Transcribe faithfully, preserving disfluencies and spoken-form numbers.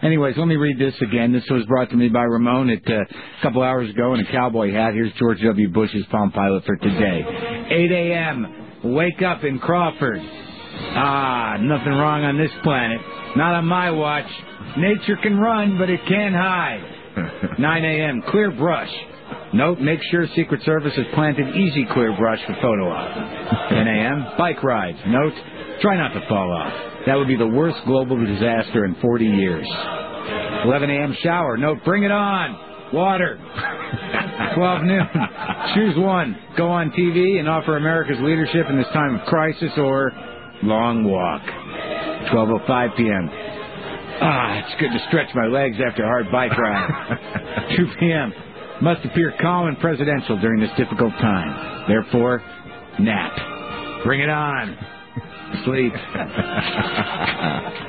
Anyways, let me read this again. This was brought to me by Ramon at, uh, a couple hours ago in a cowboy hat. Here's George W. Bush's Palm Pilot for today. eight a.m. Wake up in Crawford. Ah, nothing wrong on this planet. Not on my watch. Nature can run, but it can't hide. nine a.m. Clear brush. Note, make sure Secret Service has planted Easy Clear brush for photo op. ten a.m. Bike rides. Note, try not to fall off. That would be the worst global disaster in forty years. eleven a.m. shower. Note, bring it on. Water. twelve noon. Choose one. Go on T V and offer America's leadership in this time of crisis, or long walk. twelve oh five p.m. Ah, it's good to stretch my legs after a hard bike ride. two p.m. Must appear calm and presidential during this difficult time. Therefore, nap. Bring it on. Sleep.